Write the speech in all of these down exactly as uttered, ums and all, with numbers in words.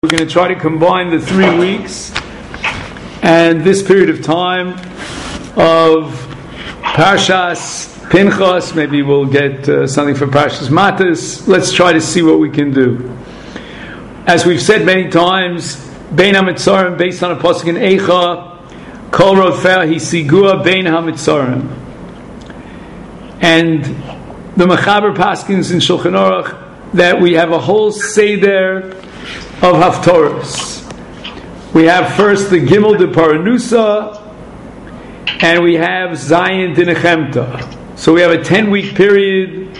We're going to try to combine the three weeks and this period of time of Parshas Pinchas. Maybe we'll get uh, something for Parshas Matas. Let's try to see what we can do. As we've said many times, Bein HaMitzorim, based on a pasuk in Eicha, Kol Rodfeh Hisigua Bein HaMitzorim. And the Mechaber Paskins in Shulchan Aruch that we have a whole Seder of Haftorahs. We have first the Gimel de Paranusa, and we have Zayin de Nechemta. So we have a ten-week period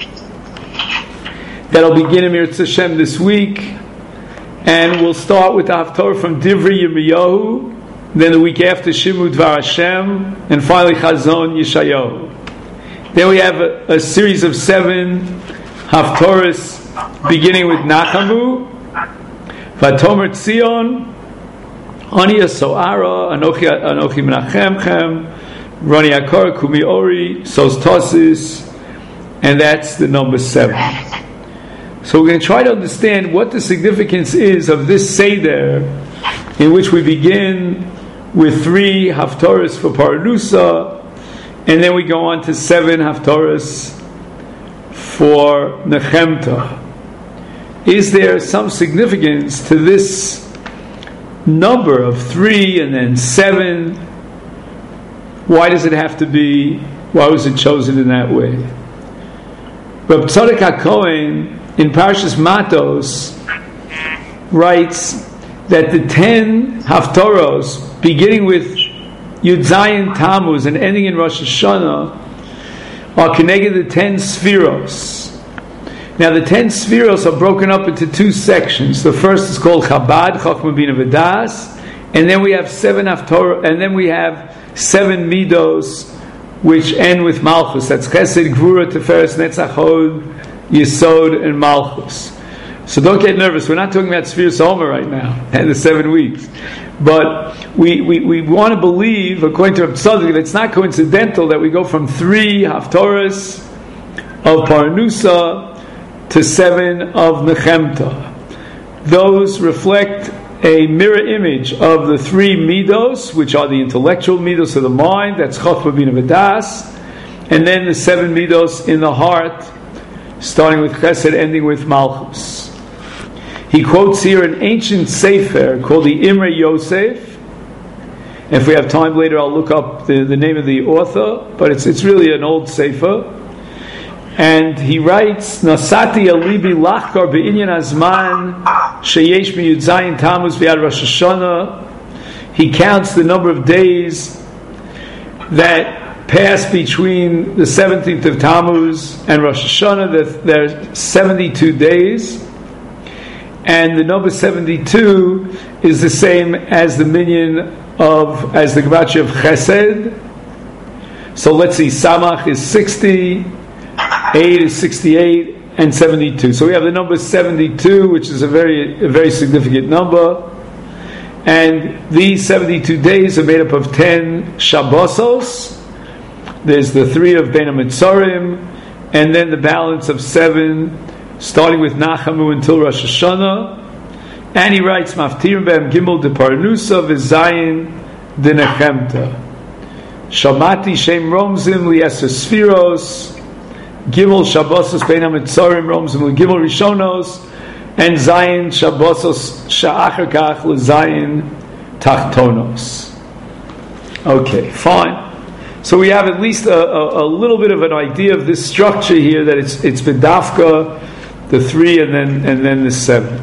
that'll begin in Mirz Hashem this week, and we'll start with the Haftorah from Divrei Yirmiyahu, then the week after Shimud Dvar Hashem, and finally Chazon Yeshayahu. Then we have a, a series of seven Haftorahs beginning with Nachamu, Vatomer Tzion, Ani Soara, Anochi Anochi Menachemchem, Rani Akar, Kumi Ori, Sos Tosis, and that's the number seven. So we're going to try to understand what the significance is of this Seder, in which we begin with three Haftorahs for Paranusa, and then we go on to seven Haftorahs for Nechemta. Is there some significance to this number of three and then seven? Why does it have to be? Why was it chosen in that way? Reb Tzadok HaKohen in Parshas Matos writes that the ten Haftoros, beginning with Yud Zayin Tammuz and ending in Rosh Hashanah, are connected to the ten Sfiros. Now the ten Sfiros are broken up into two sections. The first is called Chabad, Chochmah Bina V'das, and then we have seven Haftorah, and then we have seven Midos, which end with Malchus. That's Chesed, Gvura, Tiferes, Netzach, Hod, Yesod, and Malchus. So don't get nervous. We're not talking about Sfiros Omer right now, and the seven weeks. But we, we, we want to believe, according to Reb Tzadok, that it's not coincidental that we go from three Haftorahs of Paranusa to seven of Nechemta. Those reflect a mirror image of the three Midos, which are the intellectual Midos of the mind, that's Chochmah Bina V'das, and then the seven Midos in the heart, starting with Chesed, ending with Malchus. He quotes here an ancient Sefer called the Imre Yosef. If we have time later, I'll look up the, the name of the author, but it's it's really an old Sefer. And he writes, Nasati alibi lachkar be'inyan azman sheyesh mi Yud Zayin Tammuz v'yad Rosh Hashanah. He counts the number of days that pass between the seventeenth of Tammuz and Rosh Hashanah. There are seventy-two days, and the number seventy-two is the same as the minyan of as the Gematria of Chesed. So let's see, Samach is sixty. eight is sixty-eight, and seventy-two. So we have the number seventy-two, which is a very a very significant number. And these seventy-two days are made up of ten Shabbosos. There's the three of Bein HaMitzorim, and then the balance of seven, starting with Nachamu until Rosh Hashanah. And he writes, Maftirim Be'em Gimel de Paranusa v'Zayin de Nechemta. Shamati Shem Romzim Li'eser Sfiros, Gimel Shabbosos Bein HaMitzorim Romzim Gimel Rishonos, and Zayin Shabbosos Sha'achar Kach L'Zayin Tachtonos. Okay, fine. So we have at least a, a, a little bit of an idea of this structure here, that it's it's B'dafka, the three, and then and then the seven.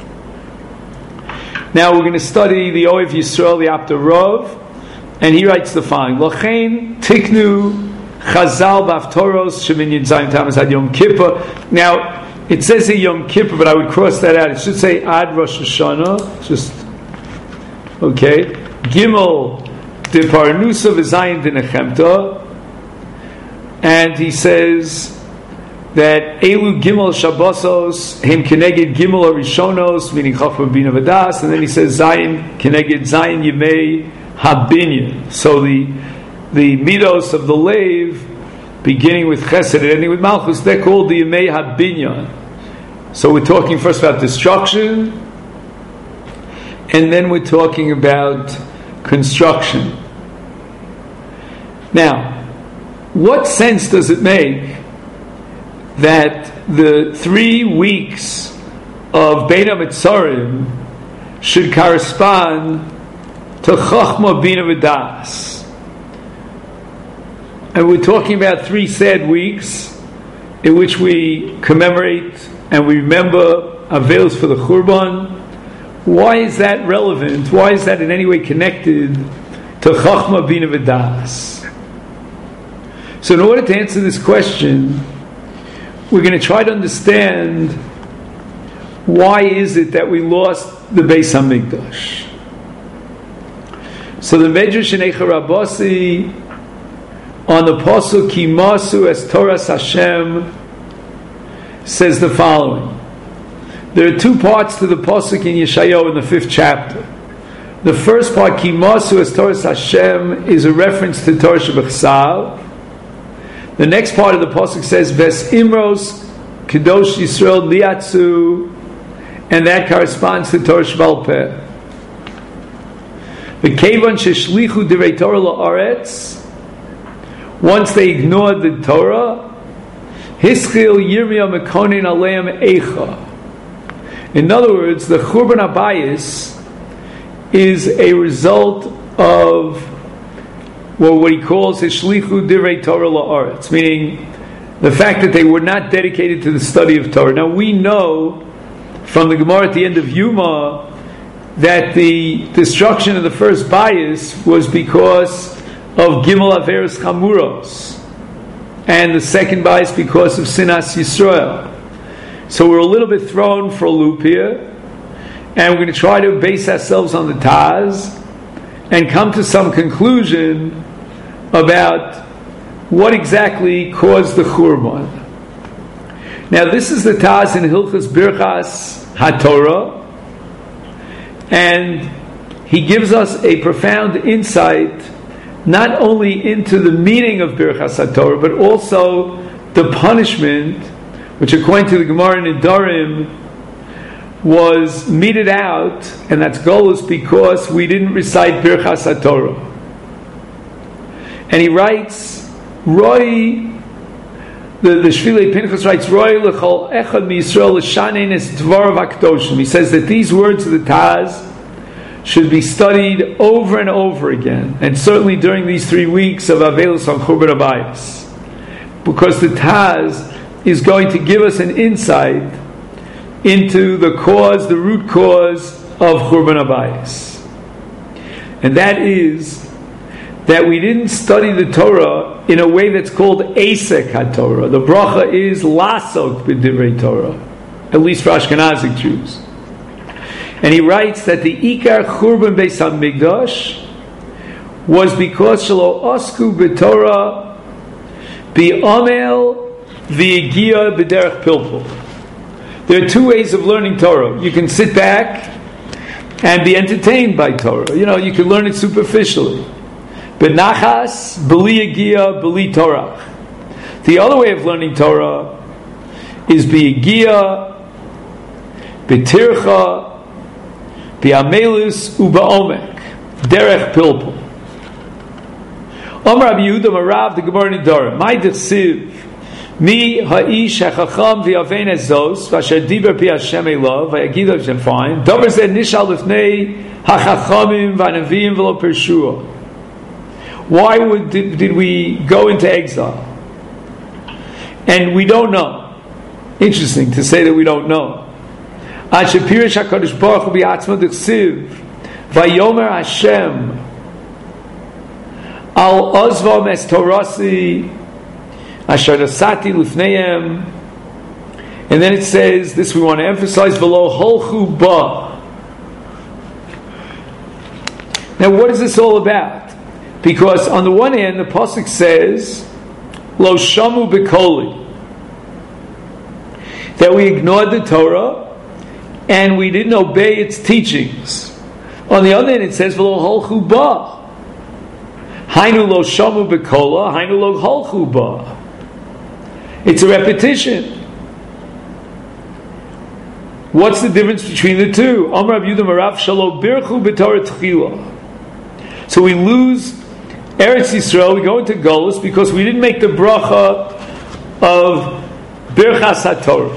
Now we're going to study the Ohev Yisrael, the Apter Rov, and he writes the following: L'chein tiknu Chazal b'Haftoros shemin Yud Zayin Tammuz ad Yom Kippur. Now it says here Yom Kippur, but I would cross that out. It should say ad Rosh Hashanah. Just okay. Gimel de Paranusa v'Zayin de Nechemta, and he says that Elu Gimel Shabbosos Hem Keneged Gimel Arishonos, meaning Chochmah Bina V'das, and then he says Zayin Keneged Zayin Yemei Habinyan. So the The midos of the lave, beginning with Chesed and ending with Malchus, they're called the Yemei HaBinyan. So we're talking first about destruction, and then we're talking about construction. Now, what sense does it make that the three weeks of Bein HaMetzarim should correspond to Chochmah, Bina, V'das? And we're talking about three sad weeks in which we commemorate and we remember Avelos for the Churban. Why is that relevant? Why is that in any way connected to Chochmah, Bina, V'das? So in order to answer this question, we're going to try to understand why is it that we lost the Beis HaMikdash. So the Medrash in Eicha Rabbasi on the Pasuk Ki Masu Es Toras Hashem says the following. There are two parts to the Pasuk in Yeshayahu in the fifth chapter. The first part, Ki Masu Es Toras Hashem, is a reference to Torah Shebechsav. The next part of the Pasuk says Ves Imros Kedosh Yisrael Liatzu, and that corresponds to Torah Shebal Peh. V'kevan sheshlichu divrei Torah la'aretz, once they ignored the Torah, Hischil Yirmiyah Mekonin Aleim Eicha. In other words, the Churban Abayis is a result of well, what he calls Hishlichu Divrei Torah La'aretz, meaning the fact that they were not dedicated to the study of Torah. Now we know from the Gemara at the end of Yuma that the destruction of the first bias was because of Gimel Averos Chamuros, and the second bias because of Sinas Yisrael. So we're a little bit thrown for a loop here, and we're going to try to base ourselves on the Taz and come to some conclusion about what exactly caused the Churban. Now this is the Taz in Hilchos Birchas HaTorah, and he gives us a profound insight not only into the meaning of Birchas HaTorah, but also the punishment, which according to the Gemara in Nedarim was meted out, and that's golus because we didn't recite Birchas HaTorah. And he writes, Roy, the, the Shvilei Pinchas writes, Roy lechol echad miYisrael l'shanein es dvarav hakdoshim. He says that these words of the Taz should be studied over and over again, and certainly during these three weeks of Avelos on Churban Abayis, because the Taz is going to give us an insight into the cause, the root cause of Churban Abayis. And that is that we didn't study the Torah in a way that's called Asek HaTorah. The bracha is Lasok b'divrei Torah, at least for Ashkenazic Jews. And he writes that the Ikar Churban Beis HaMikdash was because Shelo Osku b'Torah bi'amel v'yigia b'derech pilpul. There are two ways of learning Torah. You can sit back and be entertained by Torah. You know, you can learn it superficially. Benachas, b'li yigia, b'li Torah. The other way of learning Torah is b'yigia, b'tircha, b'amelus, u'ba'omek, derech pilpul. Omer Rabbi Yehuda Marav, the Gemara in Nedarim, my dechsiv, Mi ha'ish ha'chacham v'yavein ezos v'asher diber pi Hashem elav v'yagid Hashem fine davar zeh nishal lifnei ha'chachamim v'anavim v'lo pershua. Why would, did, did we go into exile? And we don't know. Interesting to say that we don't know. Ad shepirish HaKadosh Baruch Hu b'atzmo d'chsiv v'yomer Hashem al ozvam es torasi Asher Nasati Lufneim, and then it says, this we want to emphasize, V'lo holchu ba. Now what is this all about? Because on the one hand, the Pasuk says, Lo shamu b'koli, that we ignored the Torah, and we didn't obey its teachings. On the other hand, it says, V'lo holchu ba. Hainu lo shamu b'kola, hainu lo holchu ba. It's a repetition. What's the difference between the two? Amar Rav Yehuda Marav Shalo Birchu B'Torah Tchila. So we lose Eretz Yisrael, we go into Golus because we didn't make the bracha of Birchas HaTorah.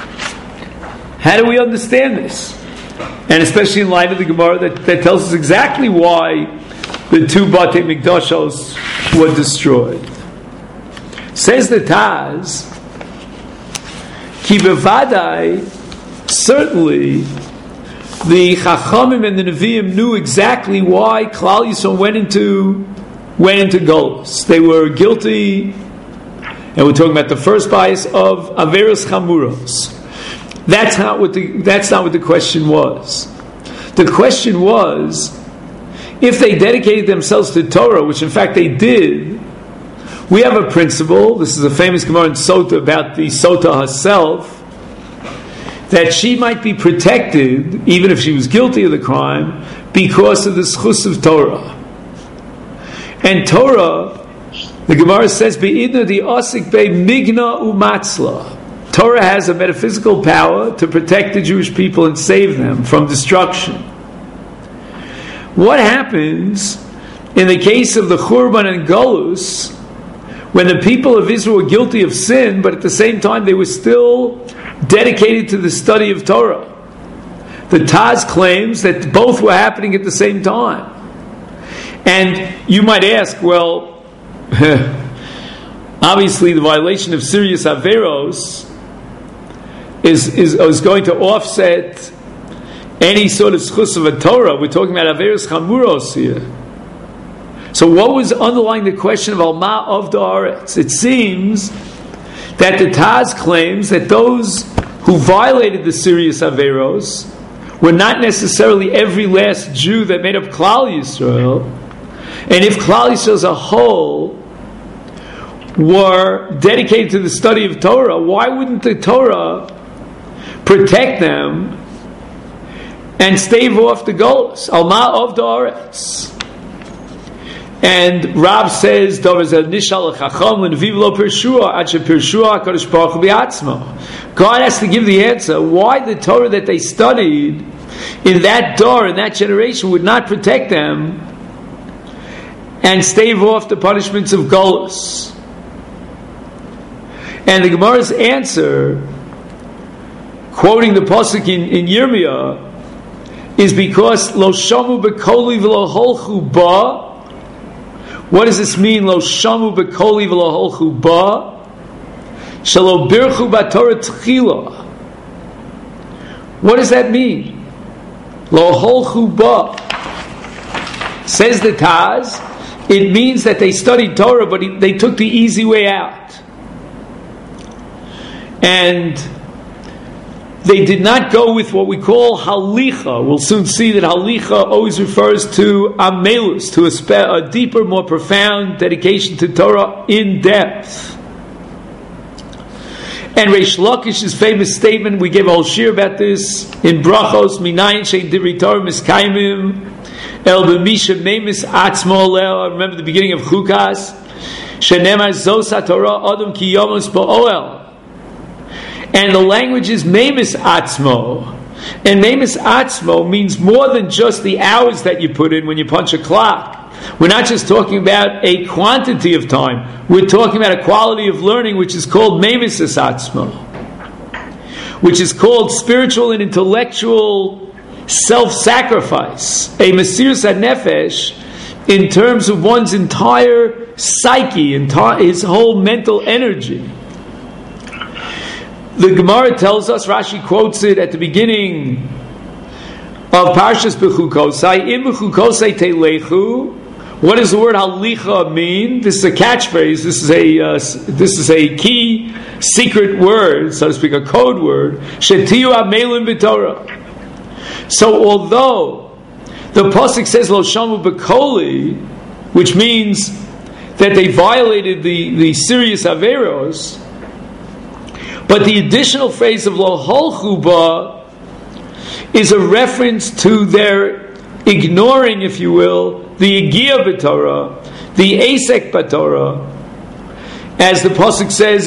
How do we understand this? And especially in light of the Gemara that, that tells us exactly why the two Batei Mikdashos were destroyed. Says the Taz, Ki bevadai, certainly the Chachamim and the Nevi'im knew exactly why Klal Yisrael went into went into Golus. They were guilty, and we're talking about the first bias of Averos Chamuros. That's not what the that's not what the question was. The question was, if they dedicated themselves to Torah, which in fact they did, we have a principle. This is a famous Gemara in Sota about the Sota herself, that she might be protected, even if she was guilty of the crime, because of the schus of Torah. And Torah, the Gemara says, "Be'idna di asik be migna umatzla." Torah has a metaphysical power to protect the Jewish people and save them from destruction. What happens in the case of the Churban and Golus, when the people of Israel were guilty of sin, but at the same time they were still dedicated to the study of Torah? The Taz claims that both were happening at the same time. And you might ask, well, obviously the violation of serious Averos is, is, is going to offset any sort of schus of a Torah. We're talking about Averos Chamuros here. So what was underlying the question of Alma of the Aretz? It seems that the Taz claims that those who violated the serious Averos were not necessarily every last Jew that made up Klal Yisrael. And if Klal Yisrael as a whole were dedicated to the study of Torah, why wouldn't the Torah protect them and stave off the Golus? Alma of the Aretz. And Rab says, God has to give the answer why the Torah that they studied in that door, in that generation, would not protect them and stave off the punishments of Golus. And the Gemara's answer, quoting the pasuk in, in Yirmiyah, is because Lo shamu b'koli v'lo holchu ba. What does this mean? Lo shamu b'koli v'lo holchu ba. Shalo birchu b'torah tchila. What does that mean? Lo holchu ba. Says the Taz, it means that they studied Torah, but they took the easy way out. And they did not go with what we call halicha. We'll soon see that halicha always refers to amelus, to a, spe- a deeper, more profound dedication to Torah in depth. And Reish Lakish's famous statement, we gave a whole shir about this in Brachos, minayin shein divri Torah miskaimim el b'misha memis atzmo leo. Remember the beginning of Chukas, shenemar zos haTorah adam ki yomos ba'oel. And the language is memis atzmo. And memis atzmo means more than just the hours that you put in when you punch a clock. We're not just talking about a quantity of time. We're talking about a quality of learning which is called memis atzmo, which is called spiritual and intellectual self-sacrifice, a mesiras hanefesh in terms of one's entire psyche, entire, his whole mental energy. The Gemara tells us, Rashi quotes it at the beginning of Parshas Bechukosai, Im Bechukosai Teilechu. What does the word halicha mean? This is a catchphrase. This is a uh, this is a key secret word, so to speak, a code word. Shetiu amelim b'Torah. So, although the pasuk says Lo shamu b'koli, which means that they violated the the serious averos, but the additional phrase of Lo holchu ba is a reference to their ignoring, if you will, the Yigiyah b'Torah, the Asek b'Torah, as the pasuk says,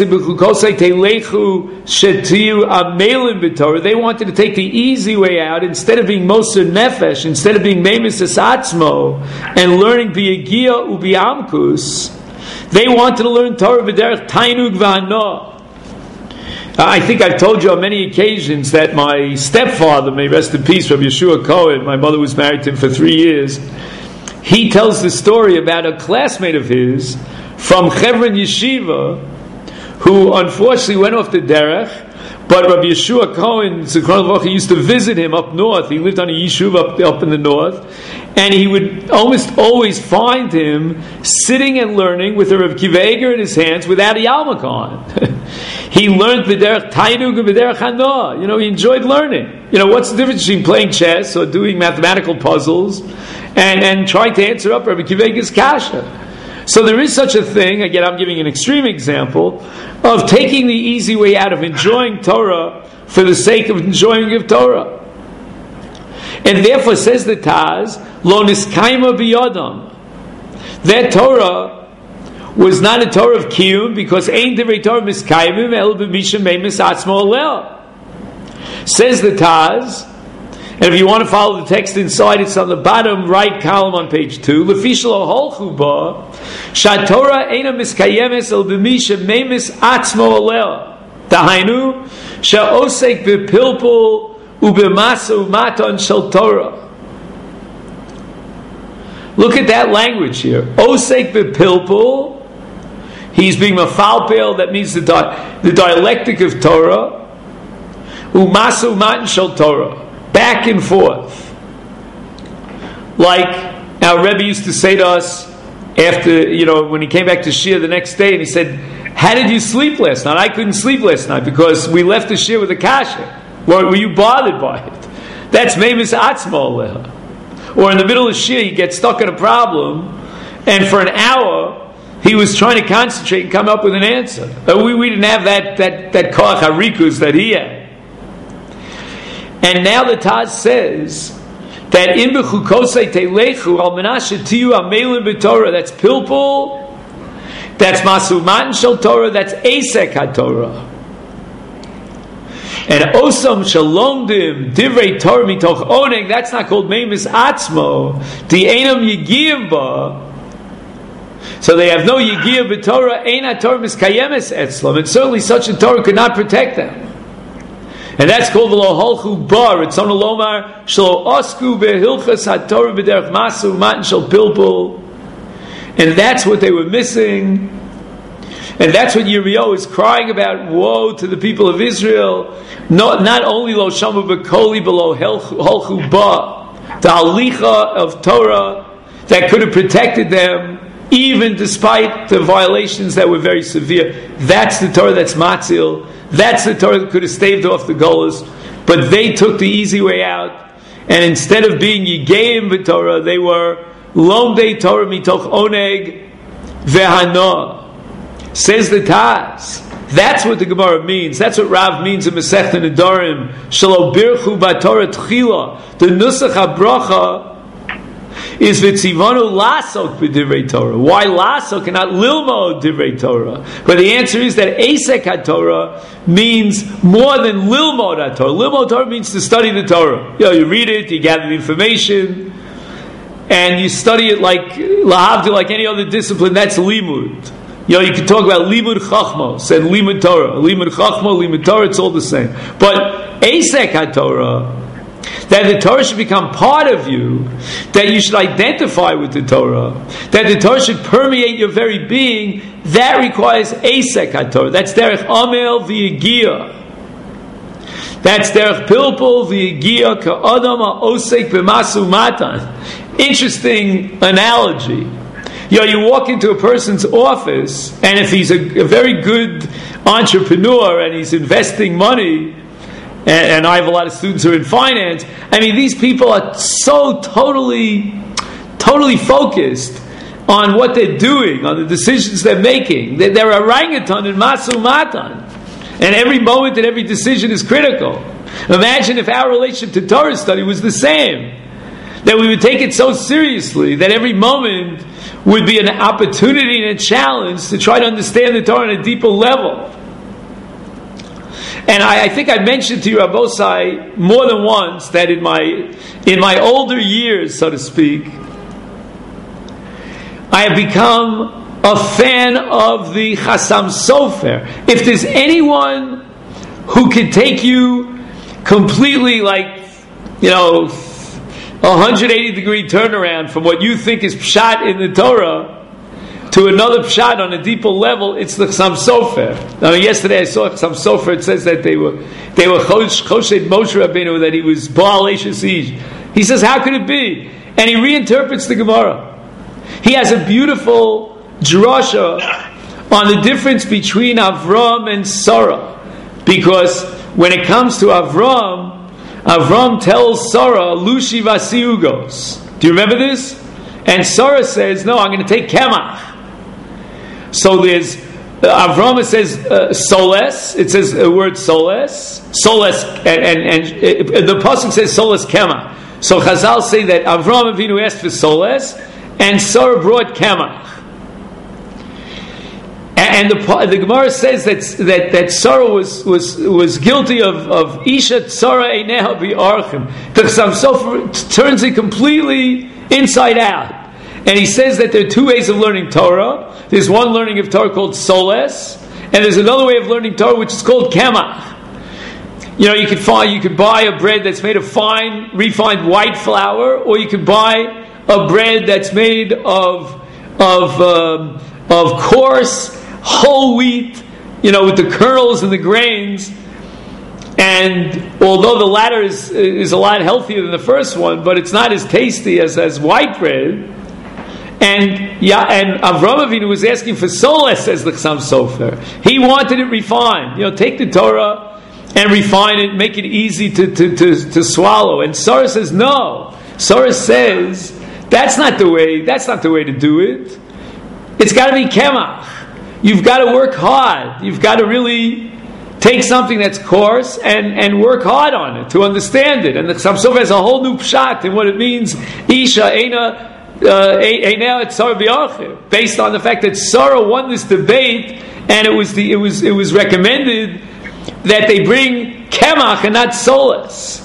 they wanted to take the easy way out instead of being moser nefesh, instead of being memis atzmo and learning biyagia ubiamkus. They wanted to learn Torah b'derech tainug v'hana. I think I've told you on many occasions that my stepfather, may rest in peace, Rabbi Yeshua Cohen, my mother was married to him for three years, he tells the story about a classmate of his from Chevron Yeshiva who unfortunately went off the derech, but Rabbi Yeshua Cohen, Zichron Levracha, used to visit him up north. He lived on a yeshuv up, up in the north, and he would almost always find him sitting and learning with a Rav Kiva Eger in his hands without a yarmulke on. He learned b'derech tainug and b'derech hana. You know, he enjoyed learning. You know, what's the difference between playing chess or doing mathematical puzzles and, and trying to answer up Rabbi Kiva Eger's kasha? So there is such a thing, again I'm giving an extreme example, of taking the easy way out of enjoying Torah for the sake of enjoying of Torah. And therefore says the Taz, Lo niskaima biyadam. That Torah was not a Torah of Kiyum because Ein Divrei Torah miskaimim el b'misha meimis atzmo alel. Says the Taz, and if you want to follow the text inside, it's on the bottom right column on page two. Lefishal holchu ba, shatorah eina miskayemes el b'misha meimis atzmo alel. Dahainu sha'osek b'pilpul u'b'masa u'matan shel Torah. Look at that language here. Osek b'pilpul. He's being mafalpel. That means the di- the dialectic of Torah. U'masa u'matan shel Torah. Back and forth. Like our Rebbe used to say to us after, you know, when he came back to Shia the next day and he said, how did you sleep last night? I couldn't sleep last night because we left the Shia with a kasha. Were, were you bothered by it? That's Meimis Atzmo Aleha. Or in the middle of Shia, you get stuck in a problem and for an hour he was trying to concentrate and come up with an answer. But we, we didn't have that, that, that koach harikus that he had. And now the Taz says that in b'chukosei teilechu al menashe tiyu amelin b'Torah. That's pilpul, that's masuman shel Torah, that's asek haTorah. And osam shalomdim divrei Torah mitoch oneg. That's not called meimis atzmo. Di einam yigiyim ba. So they have no yigiyim b'Torah. Ein haTorah miskayemes etzlam. And certainly such a Torah could not protect them. And that's called the lo holchu bar. It's on the lomar shlo osku behilchas haTorah b'derech masu matan shel pilpul. And that's what they were missing. And that's what Yirmiyahu is crying about. Woe to the people of Israel! Not, not only lo shamu b'koli below holchu bar, the halicha of Torah that could have protected them, even despite the violations that were very severe. That's the Torah that's matzil. That's the Torah that could have staved off the golas, but they took the easy way out, and instead of being yigeim b'Torah, they were lomdei Torah mitoch oneg vehana. Says the Taz. That's what the Gemara means. That's what Rav means in Masechet Nedarim. Shelo birchu b'Torah tchila. The nusach habracha is v'tzivanu lasok b'divrei Torah. Why lasok and not lilmod divrei Torah? But the answer is that asek haTorah means more than lilmod haTorah. Lilmod Torah means to study the Torah. You know, you read it, you gather the information, and you study it like lahavdil, like any other discipline. That's limud. You know, you can talk about limud chachmos and limud Torah. Limud chachma, limud Torah, it's all the same. But asek haTorah, that the Torah should become part of you, that you should identify with the Torah, that the Torah should permeate your very being, that requires asek haTorah. That's derech amel v'yigia. That's derech pilpul v'yigia ka'adam ha'osek b'masu matan. Interesting analogy. You know, you walk into a person's office, and if he's a, a very good entrepreneur and he's investing money, and, and I have a lot of students who are in finance, I mean, these people are so totally, totally focused on what they're doing, on the decisions they're making. They're, they're orangutan and masu matan. And every moment and every decision is critical. Imagine if our relationship to Torah study was the same. That we would take it so seriously that every moment would be an opportunity and a challenge to try to understand the Torah on a deeper level. And I, I think I mentioned to you, Rabosai, more than once that in my in my older years, so to speak, I have become a fan of the Chassam Sofer. If there's anyone who can take you completely, like, you know, a one hundred eighty degree turnaround from what you think is pshat in the Torah to another pshat on a deeper level, it's the Chassam Sofer. I mean, yesterday I saw Chassam Sofer. It says that they were they were choshed Moshe Rabbeinu, that he was Baal Eishes Ish. He says, how could it be? And he reinterprets the Gemara. He has a beautiful drasha on the difference between Avram and Sarah, because when it comes to Avram, Avram tells Sarah, "Lushi vasiugos." Do you remember this? And Sarah says, "No, I'm going to take Kemach." So there's uh, Avram says uh, soles. It says the word soles, soles, and and, and uh, the pasuk says soles Kemach. So Chazal say that Avram Avinu asked for soles, and Sarah brought Kemach. And the the Gemara says that that, that Sarah was, was was guilty of of Isha Tzara Eineha Bi'archim. The Chassam Sofer turns it completely inside out. And he says that there are two ways of learning Torah. There's one learning of Torah called Soles, and there's another way of learning Torah which is called Kemach. You know, you could find you could buy a bread that's made of fine, refined white flour, or you could buy a bread that's made of of um, of coarse whole wheat, you know, with the kernels and the grains. And although the latter is is a lot healthier than the first one, but it's not as tasty as, as white bread. And yeah, and Avram Avinu was asking for soles, says the Chassam Sofer. He wanted it refined. You know, take the Torah and refine it, make it easy to, to, to, to swallow. And Sarah says, no. Sarah says, that's not the way, that's not the way to do it. It's got to be Kemach. You've got to work hard. You've got to really take something that's coarse and, and work hard on it to understand it. And the Chassam Sofer has a whole new pshat in what it means, Isha Eina Eina Tzara B'Archim, based on the fact that Sarah won this debate, and it was the it was it was recommended that they bring Kemach and not Soles.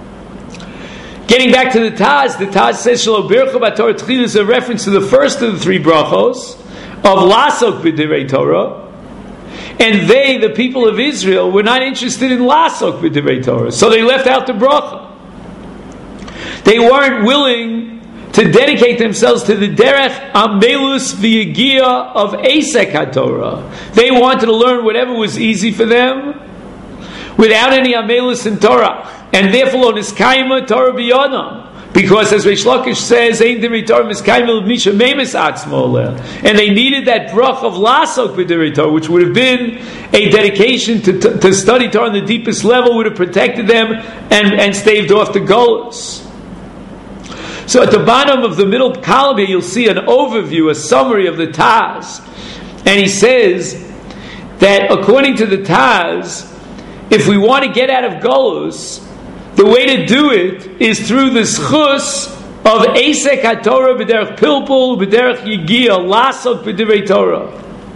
Getting back to the Taz, the Taz says Shelo Bircha B'Torah Tchila is a reference to the first of the three brachos of Lasok B'Divrei Torah, and they, the people of Israel, were not interested in Lasok B'Divrei Torah, so they left out the bracha. They weren't willing to dedicate themselves to the Derech Amelus V'Yigia of Esek HaTorah. They wanted to learn whatever was easy for them, without any Amelus in Torah, and therefore Niskaima Torah B'Yonam. Because as Reish Lakish says, Ein Divrei Torah Miskaima L'Misha Meimes Atzmo Leh. And they needed that brach of Lasok B'Divrei Torah, which would have been a dedication to, to, to study Torah on the deepest level, would have protected them and, and staved off the Golus. So at the bottom of the middle column here, you'll see an overview, a summary of the Taz. And he says that according to the Taz, if we want to get out of Golus, the way to do it is through the schus of Esek HaTorah b'derech Pilpul, b'derech Yigia, Lasok b'divrei Torah.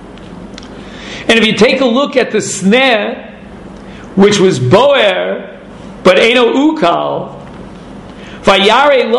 And if you take a look at the sneh, which was Boer, but Eino Ukal, Vayerei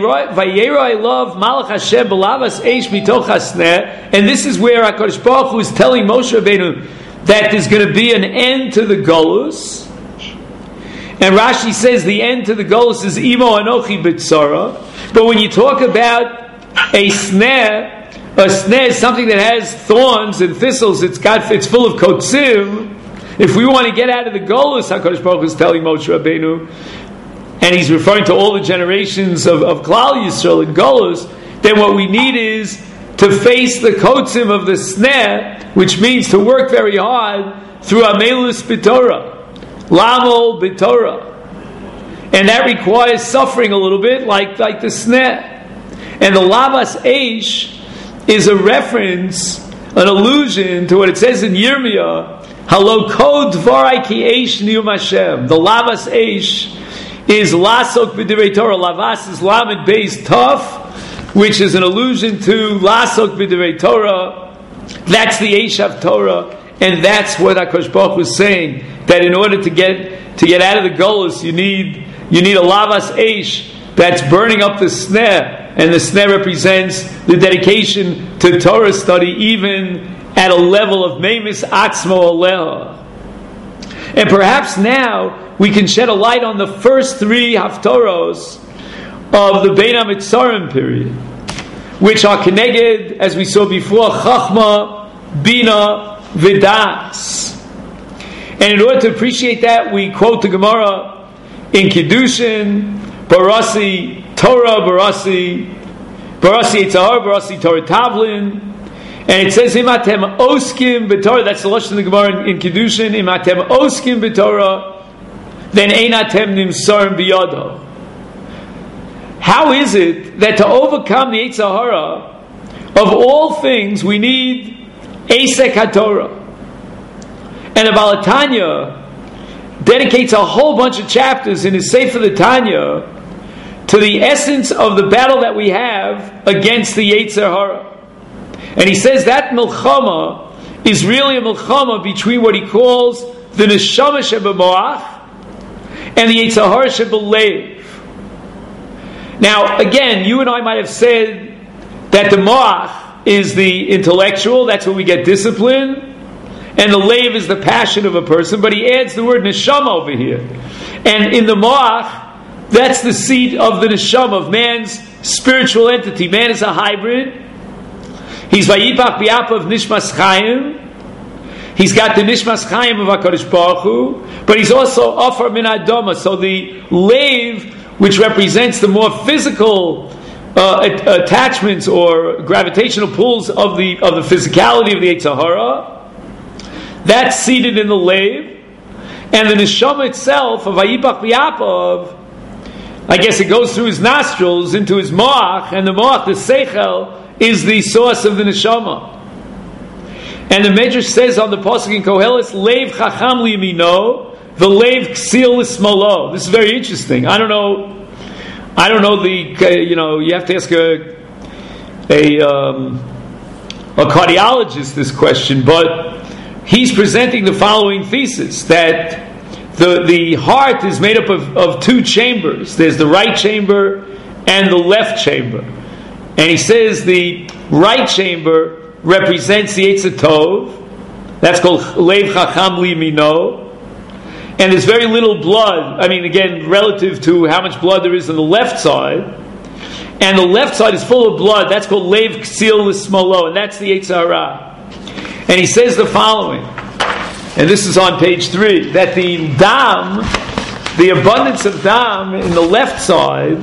love Malach Hashem b'lavas eish mitoch hasneh, and this is where HaKadosh Baruch Hu is telling Moshe Rabbeinu that there's going to be an end to the Golus. And Rashi says the end to the Golus is Imo Anochi B'Tzara. But when you talk about a sneh, a sneh is something that has thorns and thistles. It's got, it's full of kotzim. If we want to get out of the Golus, HaKadosh Baruch Hu is telling Moshe Rabbeinu, and he's referring to all the generations of, of Klal Yisrael in Golus, then what we need is to face the kotzim of the sneh, which means to work very hard through Amelus B'Torah, Lamol B'Torah. And that requires suffering a little bit, like, like the sneh. And the Lavas Eish is a reference, an allusion to what it says in Yirmiyah, Halo Kod Dvarai Ki Eish Niyum Hashem. The Lavas Eish is Lasok B'Divrei Torah. Lavas is Lamed Beis Tov. which is an allusion to Lasok B'Divrei Torah. That's the Eishav Torah, and that's what HaKadosh Baruch Hu is saying, that in order to get to get out of the Golus, you need you need a Lavas Eish that's burning up the sneh, and the sneh represents the dedication to Torah study, even at a level of Meimis Atzmo Aleha. And perhaps now we can shed a light on the first three Haftoros of the Bein HaMitzarim period, which are connected, as we saw before, Chachma, Bina, Vidas. And in order to appreciate that, we quote the Gemara in Kiddushin, Barasi Torah, Barasi, Barasi Yitzhahar, Barasi Torah Tavlin. And it says, Imatem Oskim B'Torah, that's the Lashon of the Gemara in, in Kiddushin, Imatem Oskim B'Torah, then Einatem Nimsarim B'Yado. How is it that to overcome the Yetzer Hara, of all things, we need Eisek HaTorah? And the Baal Tanya dedicates a whole bunch of chapters in his Sefer the Tanya to the essence of the battle that we have against the Yetzer Hara. And he says that Milchama is really a Milchama between what he calls the Neshama Shebemoach and the Yetzer Hara Shebelev. Now, again, you and I might have said that the Moach is the intellectual, that's where we get discipline, and the Lev is the passion of a person, but he adds the word Neshama over here. And in the Moach, that's the seat of the Neshama, of man's spiritual entity. Man is a hybrid. He's Vayipach B'Yapa of Nishmas Chaim. He's got the Nishmas Chaim of HaKadosh Baruch Hu, but he's also Ofar Min Adoma. So the Lev, which represents the more physical uh, attachments or gravitational pulls of the of the physicality of the Yetzer Hara, that's seated in the Lev. And the Neshama itself, of Vayipach B'Yapa, I guess it goes through his nostrils into his Moach, and the Moach, the Seichel, is the source of the Neshama. And the Medrash says on the Pasuk in Koheles, Lev Chacham Liyamino, the Lev Ksil L'Smolo. This is very interesting. I don't know, I don't know the, uh, you know, you have to ask a, a, um, a cardiologist this question, but he's presenting the following thesis, that the, the heart is made up of, of two chambers. There's the right chamber and the left chamber. And he says the right chamber represents the Yetzer Tov. That's called Lev Chacham Liyamino. And there's very little blood. I mean, again, relative to how much blood there is on the left side. And the left side is full of blood. That's called Lev Ksil L'Smolo. And that's the Yetzer Hara. And he says the following. And this is on page three. That the Dam, the abundance of Dam in the left side,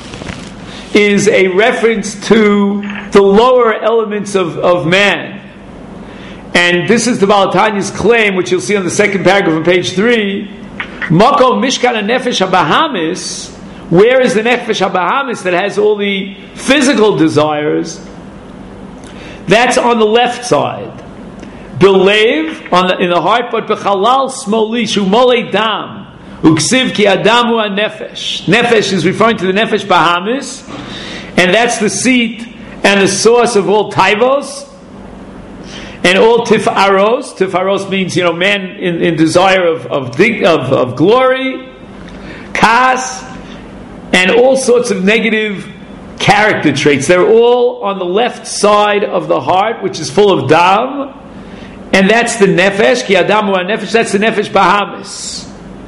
is a reference to the lower elements of, of man. And this is the Baal Tanya's claim, which you'll see on the second paragraph on page three. Makom Mishkan HaNefesh HaBahamis, where is the Nefesh HaBahamis that has all the physical desires? That's on the left side. Belev, on the, in the heart, but Bechalal Smoli, Shumole Dam. Uksiv ki Adamu HaNefesh. Nefesh is referring to the Nefesh Bahamis, and that's the seat and the source of all Taivos and all Tifaros. Tifaros means, you know, man in, in desire of of, of of glory, Kas, and all sorts of negative character traits. They're all on the left side of the heart, which is full of Dam, and that's the Nefesh ki Adamu HaNefesh. That's the Nefesh Bahamis.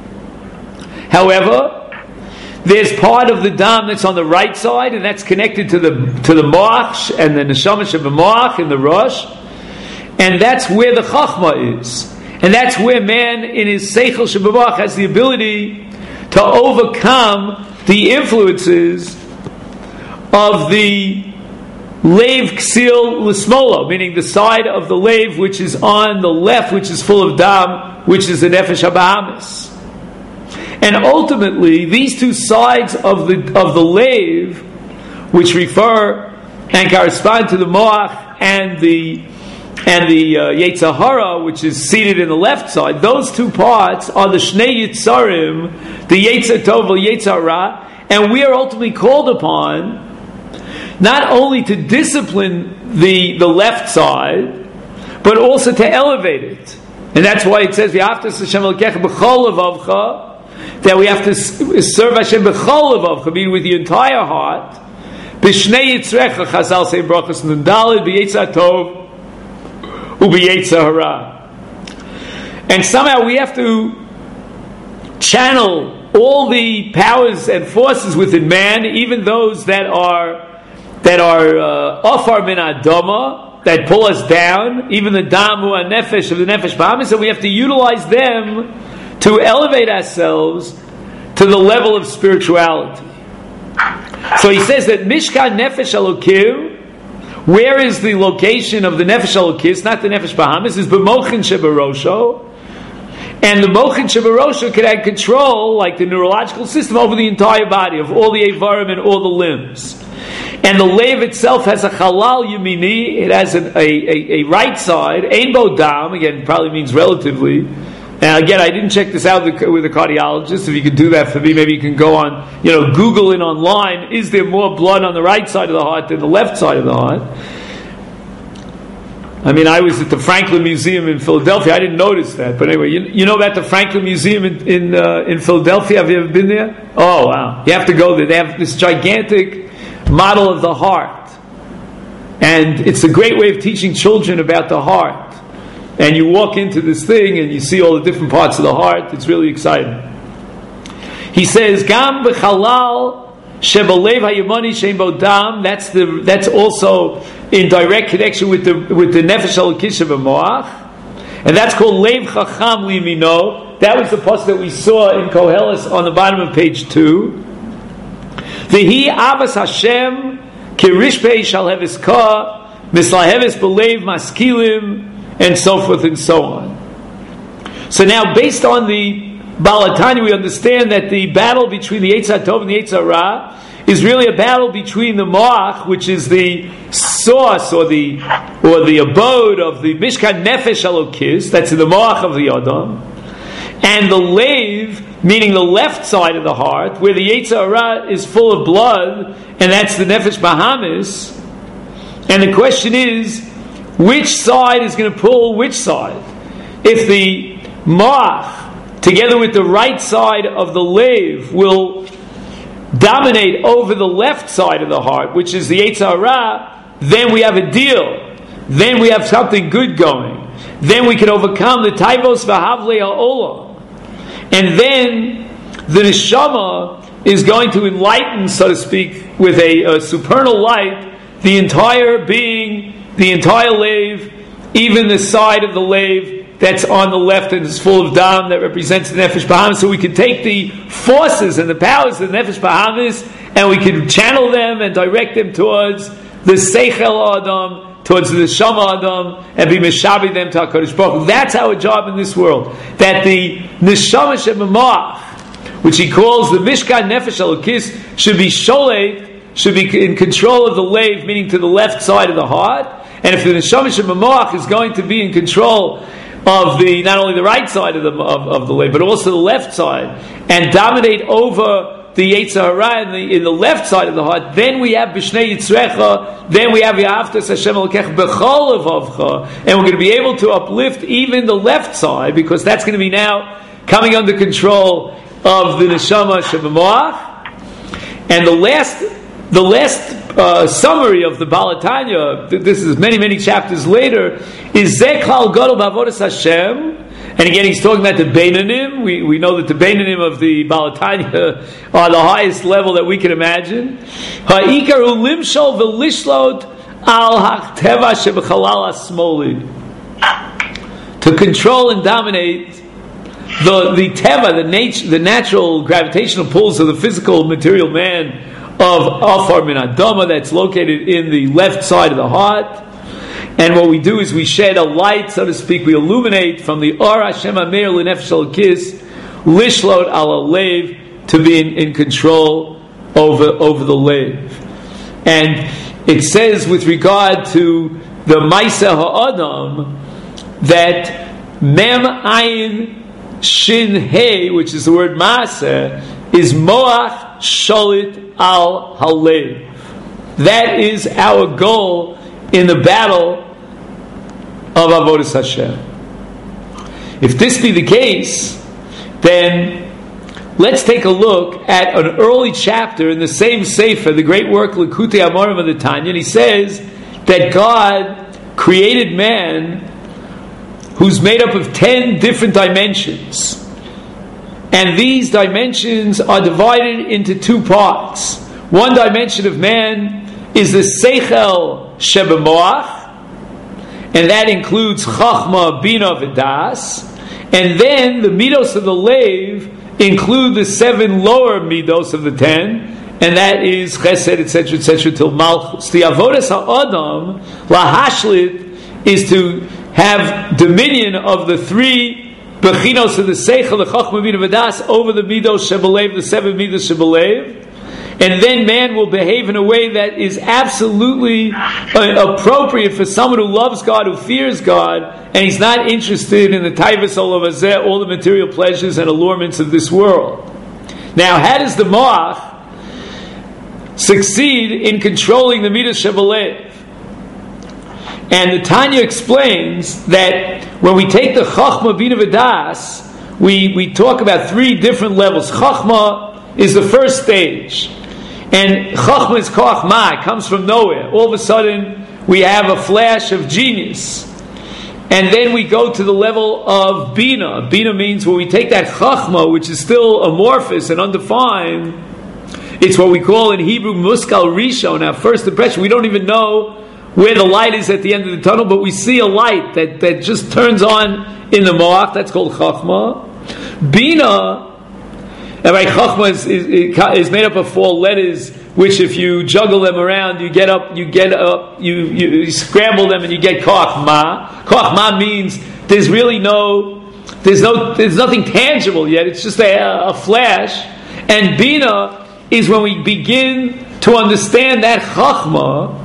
However, there's part of the Dam that's on the right side, and that's connected to the to the Moach and the Neshama Shebemoach and the Rosh, and that's where the Chachma is, and that's where man in his Seichel Shebemoach has the ability to overcome the influences of the Lev Ksil L'Smolo, meaning the side of the Lev which is on the left, which is full of Dam, which is the Nefesh HaBahamis. And ultimately, these two sides of the of the Lev, which refer and correspond to the Moach and the and the uh, Yetzer Hara, which is seated in the left side, those two parts are the Shnei Yitzarim, the Yetzer Tov, the Yetzer Hara, and we are ultimately called upon not only to discipline the, the left side, but also to elevate it. And that's why it says, that we have to serve Hashem b'chol levavcha, meaning with the entire heart. B'shnei yitzrecha, Chazal say brachas nundalid, b'yetzer tov, u'b'yetzer hara. And somehow we have to channel all the powers and forces within man, even those that are that are uh, ofar min adama, that pull us down, even the damu and nefesh of the nefesh b'hamis, and we have to utilize them to elevate ourselves to the level of spirituality. So he says that Mishkan Nefesh Elokim, where is the location of the Nefesh Elokis, not the Nefesh Bahamis, is B'mochin Shebarosho, and the Mochin Shebarosho can have control, like the neurological system, over the entire body, of all the Eivarim and all the limbs. And the Lev itself has a Chalal Yemini, it has an, a, a, a right side, Ein Bo Dam, again, probably means relatively. And again, I didn't check this out with a cardiologist. If you could do that for me, maybe you can go on, you know, Google it online. Is there more blood on the right side of the heart than the left side of the heart? I mean, I was at the Franklin Museum in Philadelphia. I didn't notice that. But anyway, you, you know about the Franklin Museum in in, uh, in Philadelphia? Have you ever been there? Oh, wow. You have to go there. They have this gigantic model of the heart. And it's a great way of teaching children about the heart. And you walk into this thing and you see all the different parts of the heart. It's really exciting. He says, "Gam b'chalal shebalev hayemani shein bo dam." That's the that's also in direct connection with the with the nefesh elokis b'moach, and that's called lev chacham liyamino. That was the pasuk that we saw in Koheles on the bottom of page two. V'hi avas Hashem kirishpei shal heves ka mislaheves b'lev maskilim. And so forth and so on. So now, based on the Balatani, we understand that the battle between the Yetzer Tov and the Yetzer Ra is really a battle between the Moach, which is the source or the or the abode of the Mishkan Nefesh Elokis, that's in the Moach of the Adam, and the Lev, meaning the left side of the heart, where the Yetzer Ra is full of blood, and that's the Nefesh Bahamis. And the question is, which side is going to pull which side? If the Moach, together with the right side of the Lev, will dominate over the left side of the heart, which is the Yetzer Ra, then we have a deal. Then we have something good going. Then we can overcome the Taivos V'Havlei HaOlam. And then the Neshama is going to enlighten, so to speak, with a, a supernal light, the entire being, the entire Lev, even the side of the Lev that's on the left and is full of Dam that represents the Nefesh Bahamis. So we can take the forces and the powers of the Nefesh Bahamis and we can channel them and direct them towards the Seichel Adam, towards the Neshama Adam, and be Meshabi them to HaKadosh Baruch Hu. That's our job in this world. That the Neshama Shemamach, which he calls the Mishkan Nefesh Elokis, should be Sholeit, should be in control of the Lev, meaning to the left side of the heart. And if the Neshama Shemamach is going to be in control of the not only the right side of the of, of the Lev, but also the left side, and dominate over the Yetzer Hara in the, in the left side of the heart, then we have B'shnei Yitzrecha, then we have V'ahavtas Hashem Elokech B'chol Levavcha, and we're going to be able to uplift even the left side, because that's going to be now coming under control of the Neshama Shemamach. And the last the last uh, summary of the Balatanya, this is many, many chapters later, is Zeklal Gadol B'avodas Hashem. And again, he's talking about the Beinanim. We, we know that the Beinanim of the Balatanya are the highest level that we can imagine. Ha'ikar hu limshol v'lishlot al ha'teva sheb'chalal ha'smoli. To control and dominate the the teva, the nature, the natural gravitational pulls of the physical material man of Afar min Adama that's located in the left side of the heart. And what we do is we shed a light, so to speak, we illuminate from the Or Hashem HaMeir L'Nefesh Elokis, Lishlot Ala Lev, to be in, in control over, over the Lev. And it says with regard to the Maisa Ha'adam that Mem Ayin Shin He, which is the word Maaseh, is Moach Sholit Al Halev. That is our goal in the battle of Avodas Hashem. If this be the case, then let's take a look at an early chapter in the same Sefer, the great work Likutei Amorim of the Tanya, and he says that God created man who's made up of ten different dimensions. And these dimensions are divided into two parts. One dimension of man is the Seichel Shebemoach, and that includes Chachma, Bina, V'das. And then the Midos of the Lev include the seven lower Midos of the ten, and that is Chesed, et cetera, et cetera, till Malchus. The Avodas HaAdam, Lahashlit, is to have dominion of the three Bechinos of the Seichel, the Chachma, Bina, V'das, over the Midos Shebelev, the seven Midos Shebelev. And then man will behave in a way that is absolutely appropriate for someone who loves God, who fears God, and he's not interested in the taivas olavazeh, all the material pleasures and allurements of this world. Now, how does the Moach succeed in controlling the Midas Shebelev? And the Tanya explains that when we take the Chachma, Bina, V'das, we, we talk about three different levels. Chachma is the first stage. And Chachma is Koach Ma, it comes from nowhere. All of a sudden, we have a flash of genius. And then we go to the level of Bina. Bina means when we take that Chachma, which is still amorphous and undefined, it's what we call in Hebrew Muskal Rishon, our first impression. We don't even know where the light is at the end of the tunnel, but we see a light that, that just turns on in the Moach. That's called Chachma. Bina, and right, Chachma is, is, is made up of four letters, which if you juggle them around, you get up, you get up, you, you, you scramble them, and you get Koach Ma. Koach Ma means there's really no, there's no, there's nothing tangible yet. It's just a, a flash. And Bina is when we begin to understand that Chachma,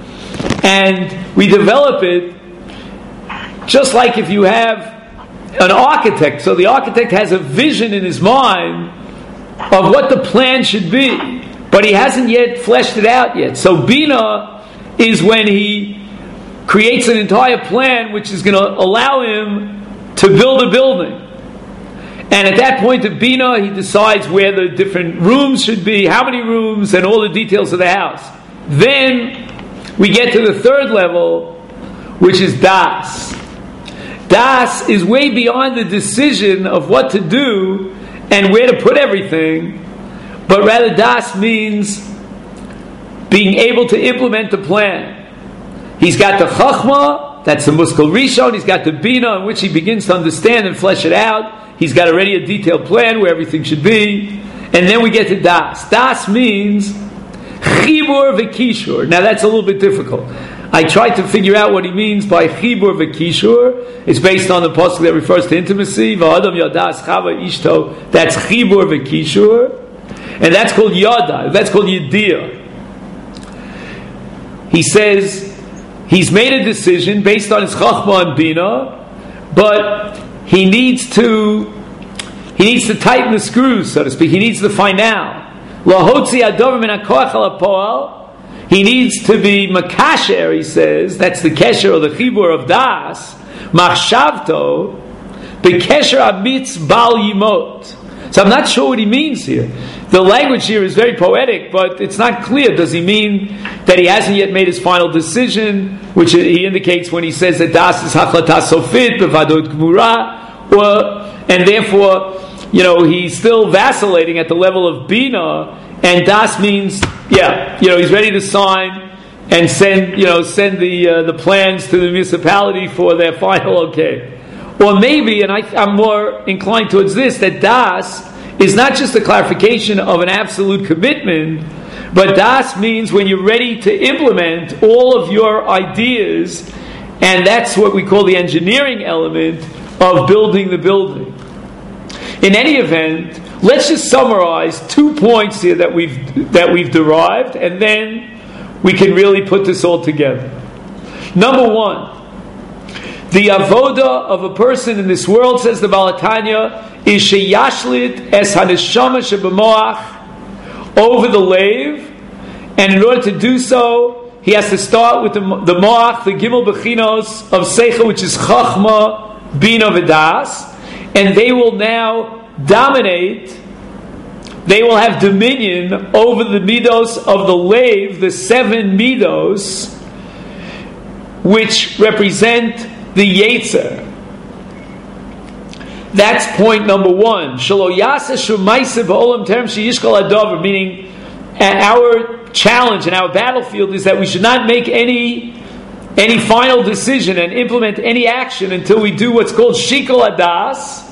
and we develop it, just like if you have an architect. So the architect has a vision in his mind of what the plan should be, but he hasn't yet fleshed it out yet. So Bina is when he creates an entire plan which is going to allow him to build a building. And at that point of Bina, he decides where the different rooms should be, how many rooms, and all the details of the house. Then we get to the third level, which is Das. Das is way beyond the decision of what to do and where to put everything, but rather Das means being able to implement the plan. He's got the Chachma, that's the Muskal Rishon, he's got the Bina, in which he begins to understand and flesh it out. He's got already a detailed plan where everything should be, and then we get to Das. Das means Chibur V'Kishur. Now that's a little bit difficult. I tried to figure out what he means by Chibur V'Kishur. It's based on the pasuk that refers to intimacy. V'Adam Yadas Chava Ishto. That's Chibur V'Kishur. And that's called Yada. That's called Yediyah. He says he's made a decision based on his Chachma and Bina, but he needs to he needs to tighten the screws, so to speak. He needs to find out. Lahotzi Adom Min HaKoach Al HaPoal. He needs to be makasher, he says, that's the kesher or the chibur of das, machshavto, bekesher amitz bal yimot. So I'm not sure what he means here. The language here is very poetic, but it's not clear. Does he mean that he hasn't yet made his final decision, which he indicates when he says that das is hachlata sofit, bevadot gmura, or, and therefore, you know, he's still vacillating at the level of Bina, and Das means, yeah, you know, he's ready to sign and send, you know, send the uh, the plans to the municipality for their final okay. Or maybe, and I, I'm more inclined towards this, that Das is not just a clarification of an absolute commitment, but Das means when you're ready to implement all of your ideas, and that's what we call the engineering element of building the building. In any event, let's just summarize two points here that we've that we've derived, and then we can really put this all together. Number one, the avoda of a person in this world, says the Baal HaTanya, is sheyashlit es haneshama shebemoach over the leiv, And in order to do so, he has to start with the, the moach, the gimel bechinos of seichel, which is chachma, bina, v'das, and they will now dominate. They will have dominion over the midos of the leiv, the seven midos, which represent the yetzer. That's point number one. Shelo yaseh shumaisa ba'olam terem sheyishkol hadavar, meaning our challenge and our battlefield is that we should not make any any final decision and implement any action until we do what's called shikol hadas.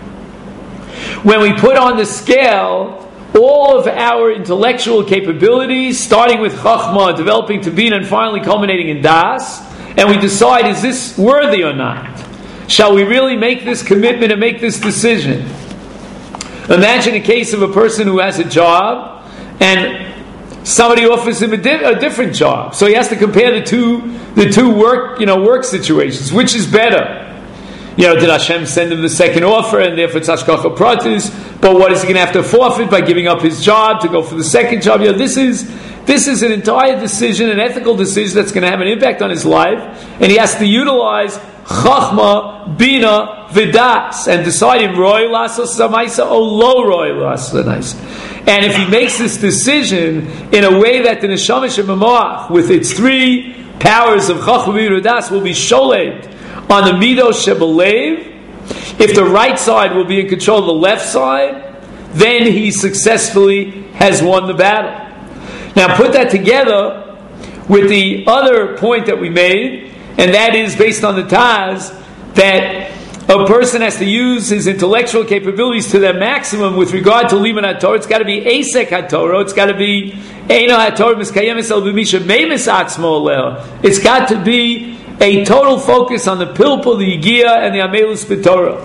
When we put on the scale all of our intellectual capabilities, starting with chachma, developing to bina, and finally culminating in das, and we decide, is this worthy or not? Shall we really make this commitment and make this decision? Imagine a case of a person who has a job and somebody offers him a, di- a different job, so he has to compare the two the two work you know work situations. Which is better? You know, did Hashem send him the second offer, and therefore it's hashgacha pratis? But what is he going to have to forfeit by giving up his job to go for the second job? You know, this is this is an entire decision, an ethical decision that's going to have an impact on his life, and he has to utilize chachma, bina, vidas, and decide in roy lasos samaisa or low roy lasos. And if he makes this decision in a way that the neshama shemamach, with its three powers of chachma, bina, vidas, will be sholet on the midos shebalev, if the right side will be in control of the left side, then he successfully has won the battle. Now put that together with the other point that we made, and that is based on the Taz, that a person has to use his intellectual capabilities to their maximum with regard to Liman HaTorah. It's got to be Asek HaTorah. It's got to be Eino HaTorah Miskayemes El B'misha Meimis Atzmo Leo. It's got to be a total focus on the Pilpul, the Yigia, and the Amelus B'Torah.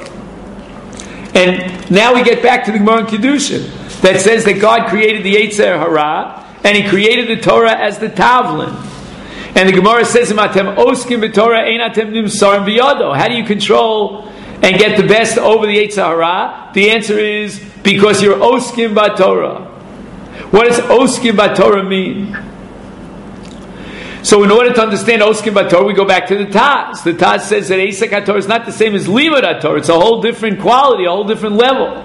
And now we get back to the Gemara in Kedushin that says that God created the Yetzer Hara, and He created the Torah as the Tavlin. And the Gemara says, "Atem oskim b'Torah, ein atem nimsarim b'yado." How do you control and get the best over the Yetzer Hara? The answer is because you're oskim b'Torah. What does oskim b'Torah mean? So in order to understand oskim b'Torah, we go back to the Taz. The Taz says that Asek HaTorah is not the same as Limud HaTorah. It's a whole different quality, a whole different level.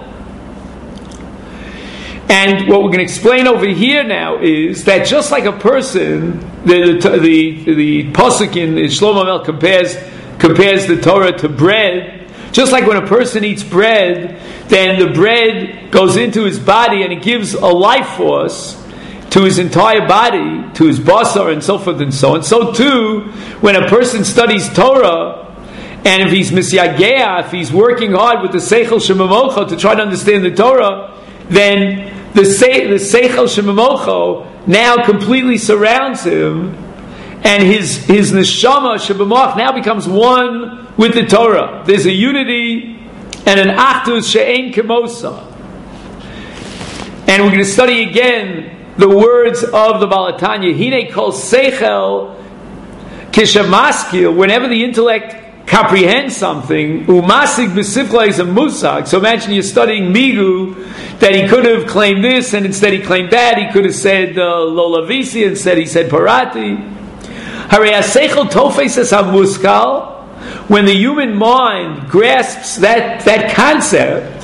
And what we're going to explain over here now is that just like a person, the the the, the Pasuk in Shlomo Mel compares compares the Torah to bread. Just like when a person eats bread, then the bread goes into his body and it gives a life force to his entire body, to his basar, and so forth and so on. So too, when a person studies Torah, and if he's misyagea, if he's working hard with the seichel shemamocha to try to understand the Torah, then the se- the seichel shemamocha now completely surrounds him, and his his neshama shebamach now becomes one with the Torah. There's a unity and an achdus she'ein kemosa. And we're going to study again the words of the Baal HaTanya. Hine kol seichel kishamaskil. Whenever the intellect comprehends something, umasig b'sifla is a musag. So imagine you're studying Migu, that he could have claimed this, and instead he claimed that. He could have said uh, Lolavisi, instead he said Parati. Harei ha-seichel tofes es ha-muskal. When the human mind grasps that, that concept,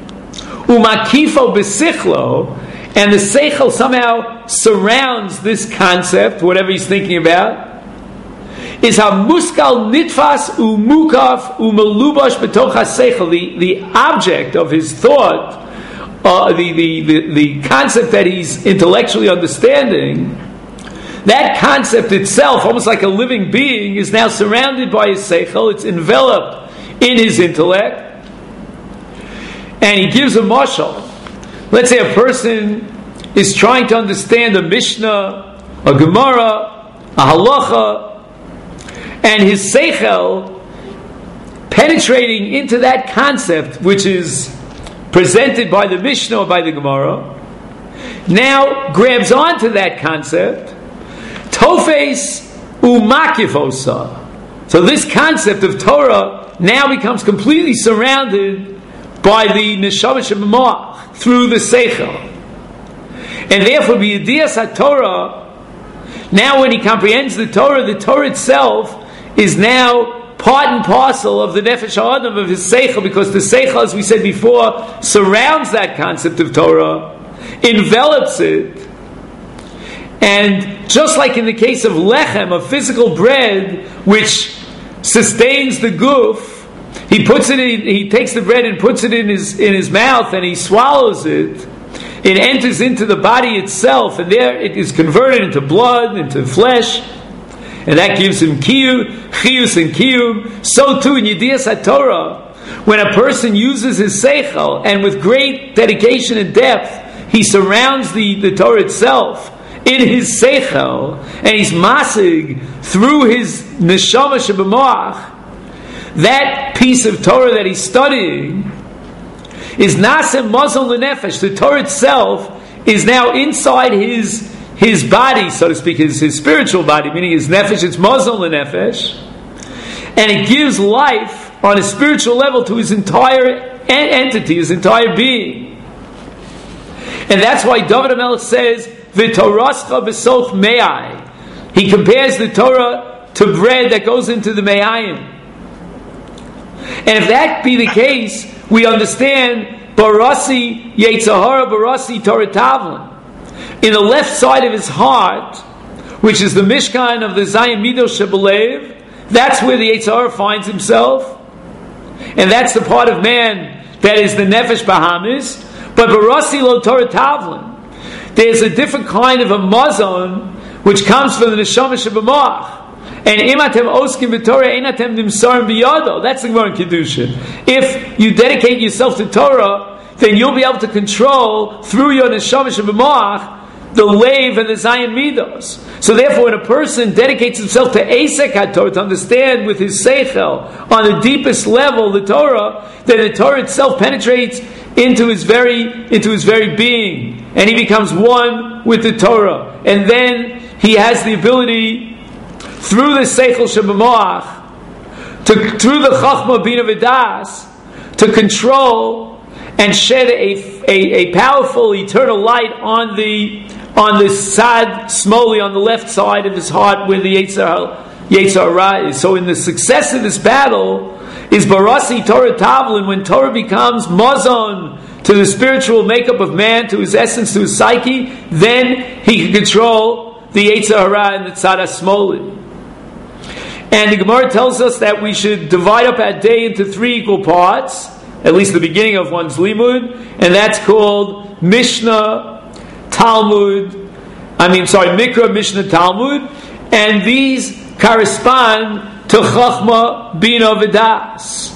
umakifo b'sichlo, and the seichel somehow surrounds this concept, whatever he's thinking about, is ha-muskal nitfas umukaf umelubash b'toch ha-seichel. The, the object of his thought, uh, the, the, the, the concept that he's intellectually understanding, that concept itself, almost like a living being, is now surrounded by his seichel. It's enveloped in his intellect. And he gives a mashal. Let's say a person is trying to understand a Mishnah, a Gemara, a Halacha, and his seichel, penetrating into that concept which is presented by the Mishnah or by the Gemara, now grabs onto that concept, tofes umakifosa. So this concept of Torah now becomes completely surrounded by the neshama shemamach through the seichel. And therefore, b'yedias HaTorah, now when he comprehends the Torah, the Torah itself is now part and parcel of the Nefesh HaAdam, of his Seichel, because the Seichel, as we said before, surrounds that concept of Torah, envelops it, and just like in the case of lechem, of physical bread, which sustains the guf, he puts it in, he takes the bread and puts it in his in his mouth, and he swallows it. It enters into the body itself, and there it is converted into blood, into flesh, and that gives him kiyu, chiyus and kiyum. So too in Yedias HaTorah, when a person uses his seichel and with great dedication and depth, he surrounds the, the Torah itself in his seichel, and he's masig through his neshama shebemoach. That piece of Torah that he's studying is nasem mazon lenefesh. The Torah itself is now inside his his body, so to speak, his, his spiritual body, meaning his nefesh. It's mazon lenefesh, and it gives life on a spiritual level to his entire en- entity, his entire being. And that's why David HaMelech says, "V'torascha b'soch me'ai." He compares the Torah to bread that goes into the me'ayim. And if that be the case, we understand Barasi Yetzahara Barasi Torah Tavlin. In the left side of his heart, which is the Mishkan of the Zayin Midos Shebelev, that's where the Yetzahara finds himself. And that's the part of man that is the Nefesh Bahamis. But Barasi Lo Torah Tavlin, there's a different kind of a mazon which comes from the Neshama Shebemoach. And imatem oskim b'Torah einatem nimsarim biyado. That's the Gemara in Kedushin. If you dedicate yourself to Torah, then you'll be able to control through your neshama shebemoach the lave and the zayin midos. So therefore, when a person dedicates himself to Eisek HaTorah, to understand with his seichel on the deepest level the Torah, then the Torah itself penetrates into his very into his very being, and he becomes one with the Torah. And then he has the ability, through the Seichel Shebemoach, to through the Chachma Bina V'das, to control and shed a, a, a powerful eternal light on the on the Sad Smoli, on the left side of his heart, where the Yetzirah Yetzirah is. So in the success of this battle is Barasi Torah Tavlin, when Torah becomes mazon to the spiritual makeup of man, to his essence, to his psyche, then he can control the Yetzirah and the Tzad Smoli. And the Gemara tells us that we should divide up our day into three equal parts, at least the beginning of one's limud, and that's called Mishnah, Talmud, I mean, sorry, Mikra, Mishnah, Talmud, and these correspond to Chachma, Bina, V'das.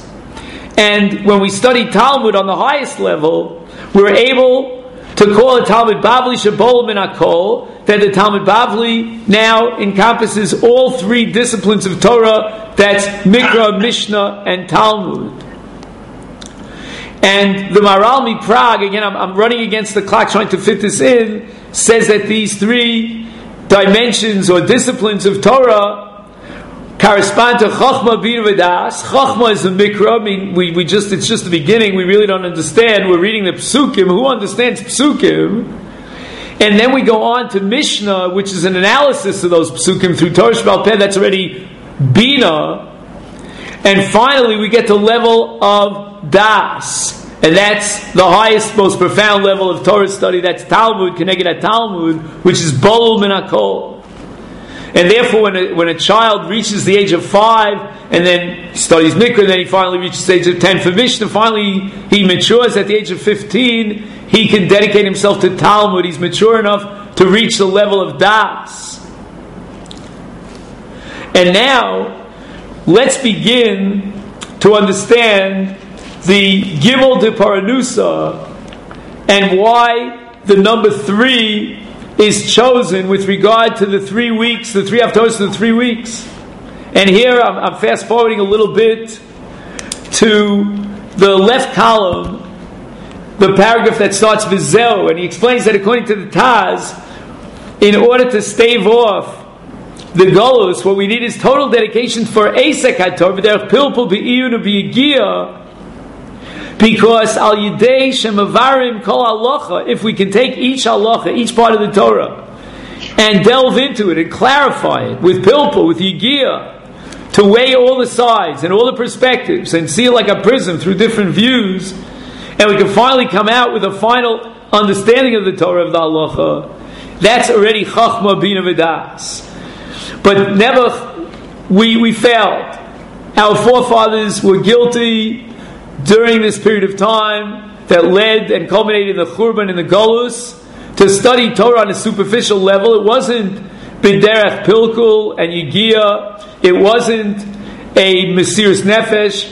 And when we study Talmud on the highest level, we're able to call a Talmud Bavli Shebolim in Akol, that the Talmud Bavli now encompasses all three disciplines of Torah, that's Mikra, Mishnah, and Talmud. And the Maharal MiPrague, again, I'm, I'm running against the clock trying to fit this in, says that these three dimensions or disciplines of Torah correspond to Chachma, Bina, V'das. Chachma is the Mikra. I mean, we, we just, it's just the beginning. We really don't understand. We're reading the Psukim. Who understands Psukim? And then we go on to Mishnah, which is an analysis of those Psukim through Torah Sheba'al Peh. That's already Bina. And finally, we get to level of Das. And that's the highest, most profound level of Torah study. That's Talmud, Keneged Talmud, which is Bolul Min HaKol. And therefore, when a, when a child reaches the age of five, and then studies Mikra, and then he finally reaches the age of ten for Mishnah, finally he matures at the age of fifteen, he can dedicate himself to Talmud. He's mature enough to reach the level of Das. And now, let's begin to understand the Gimel de Paranusa, and why the number three is chosen with regard to the three weeks, the three haftarahs to the three weeks. And here I'm, I'm fast forwarding a little bit to the left column, the paragraph that starts with Zeo, and he explains that according to the Taz, in order to stave off the Golus, what we need is total dedication for Eisek HaTorah, Because al yidei shemavarim kol halacha, if we can take each halacha, each part of the Torah, and delve into it and clarify it with pilpul, with yigia, to weigh all the sides and all the perspectives and see it like a prism through different views, and we can finally come out with a final understanding of the Torah of the halacha, that's already chachma bina v'das. But never, we, we failed. Our forefathers were guilty during this period of time that led and culminated in the Churban and the Golus to study Torah on a superficial level. It wasn't B'derech Pilkul and Yigia. It wasn't a Mesiras Nefesh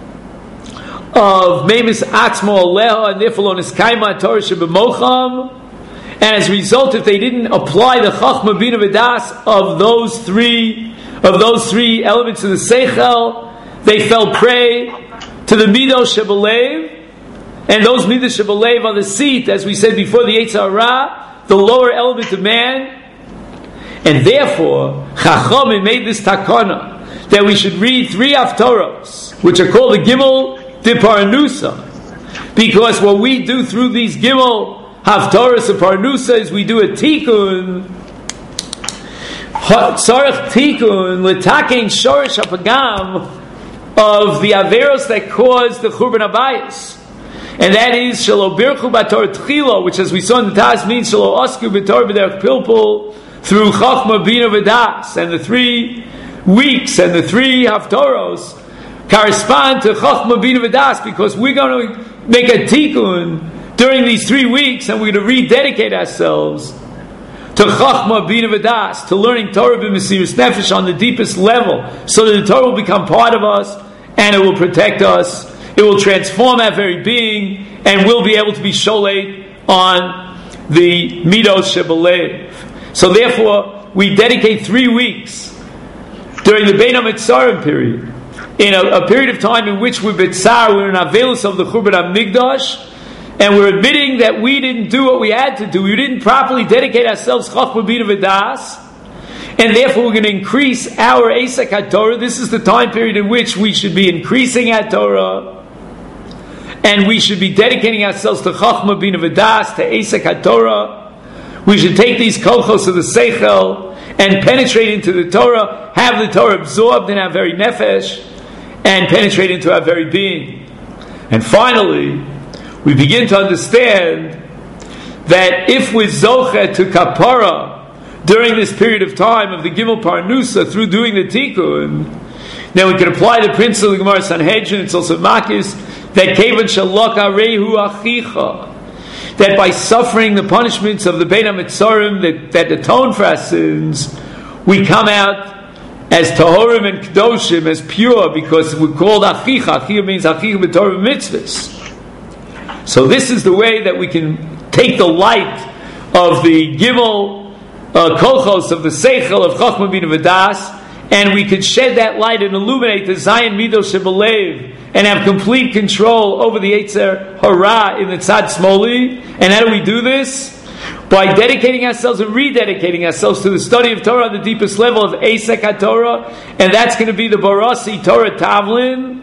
of Memis Atzmo Aleha and therefore Lonis Kaima Torah Shebemocham. And as a result, if they didn't apply the Chachma Bina V'das of those three of those three elements of the Seichel, they fell prey to the Midos Shebelev, and those Midos Shebelev on the seat, as we said before, the Yetzer Hara, the lower element of man. And therefore, Chachamim made this takana that we should read three Haftorahs, which are called the Gimel de Paranusa, because what we do through these Gimel Haftorahs of Paranusa is we do a Tikkun, Tzarech Tikkun, L'takein Shorish HaPagam of the Averos that caused the Churban Abayis. And that is Shelo Birchu Bator Tchilo, which as we saw in the Taz means Shelo Osku Bator B'derech Pilpul through Chachma Bina V'das. And the three weeks and the three Haftoros correspond to Chachma Bina V'das, because we're going to make a Tikkun during these three weeks and we're going to rededicate ourselves to Chachma Bina V'das, to learning Torah b'Mesiras Nefesh on the deepest level, so that the Torah will become part of us and it will protect us. It will transform our very being, and we'll be able to be sholeit on the Midos Shebelev. So therefore, we dedicate three weeks during the Bein HaMetzarim period, in a, a period of time in which we're betzar, we're in avelus of the Churban HaMikdash, and we're admitting that we didn't do what we had to do. We didn't properly dedicate ourselves Chachma Bina V'das, and therefore we're going to increase our Eisek HaTorah. This is the time period in which we should be increasing our Torah, and we should be dedicating ourselves to Chachma Bina V'das, to Eisek HaTorah. We should take these kochos of the Seichel and penetrate into the Torah, have the Torah absorbed in our very nefesh, and penetrate into our very being. And finally, we begin to understand that if we're zoche to kapara during this period of time of the Gimel Parnusa through doing the Tikkun, then we can apply the principle of the Gemara Sanhedrin, it's also Makis, that kevan shalok arehu achicha, that by suffering the punishments of the Bein HaMetzarim that, that atone for our sins, we come out as tahorim and kedoshim, as pure, because we're called achicha. Achicha means achicha b'torah mitzvahs. So this is the way that we can take the light of the Gimel uh, Kochos of the Seichel of Chachma Bina V'das, and we could shed that light and illuminate the Zayin Midos Shebelev and have complete control over the Yetzer Hara in the Tzad Smoli. And how do we do this? By dedicating ourselves and rededicating ourselves to the study of Torah on the deepest level of Eisek HaTorah, and that's going to be the Barasi Torah Tavlin.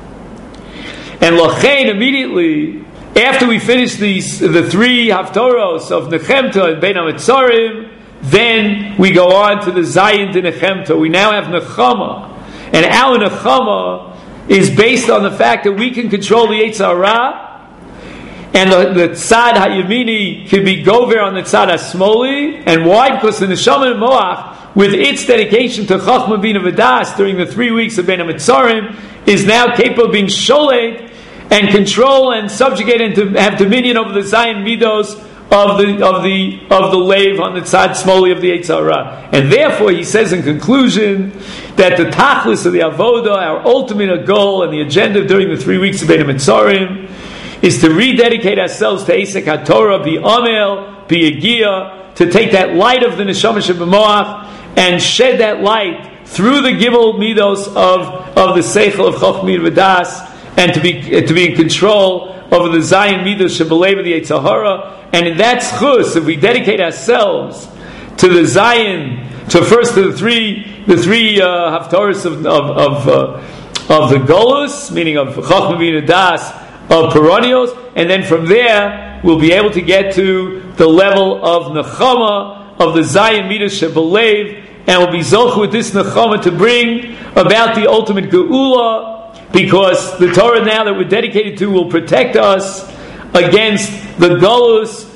And Lochein, immediately after we finish these the three Haftoros of Nechemta and Bein HaMetzarim, then we go on to the Zayin de Nechemta. We now have Nechama, and our Nechama is based on the fact that we can control the Yetzer Hara, and the, the Tzad HaYamini can be gover on the Tzad HaSmoli. And why? Because the Neshama and Moach, with its dedication to Chachma Bina V'das during the three weeks of Bein HaMetzarim, is now capable of being sholeit and control and subjugate and to have dominion over the Zayin Midos of the of the of the Lev on the Tzad Smoli of the Yetzer Hara. And therefore, he says in conclusion that the tachlis of the avoda, our ultimate goal and the agenda during the three weeks of Bein HaMetzarim, is to rededicate ourselves to Eisek HaTorah, be Amel, be Yegia, to take that light of the Neshama Shebemoach and shed that light through the Gimel Midos of, of the Seichel of Chachma Bina V'das, and to be to be in control over the Zayin Midos Shebelev of the Yetzer Hara. And in that schus, if we dedicate ourselves to the Zayin, to first to the three the three uh, haftaras of of of, uh, of the Golus, meaning of Chachma Bina Das, of Peronios, and then from there we'll be able to get to the level of Nechama, of the Zayin Midas Shebelev, and we'll be Zoch with this Nechama to bring about the ultimate Geula, because the Torah now that we're dedicated to will protect us against the Golus